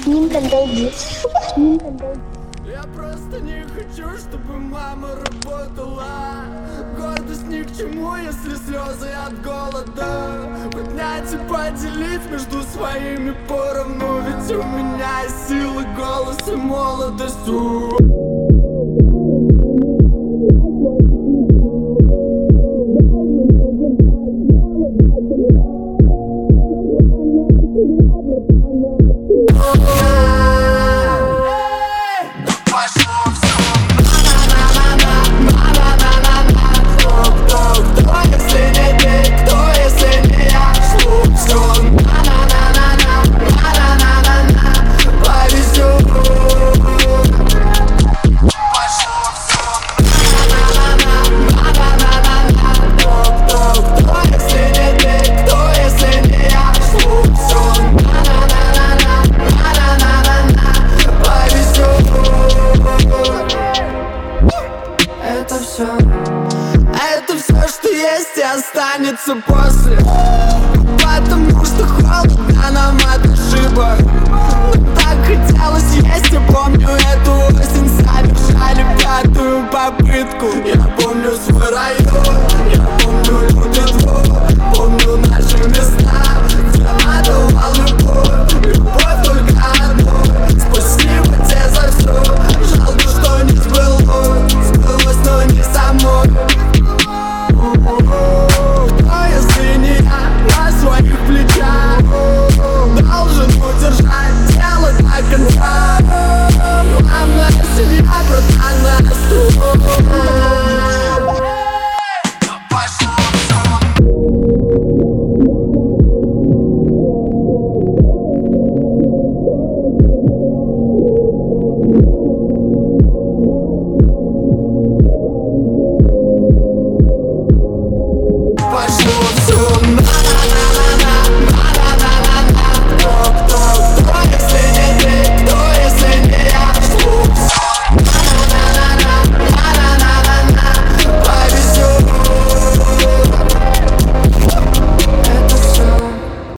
Nintendo Beats. Nintendo. Я просто не хочу, чтобы мама работала. Гордость ни к чему, если слезы от голода. Поднять и поделить между своими поровну. Ведь у меня есть силы, голос и молодость.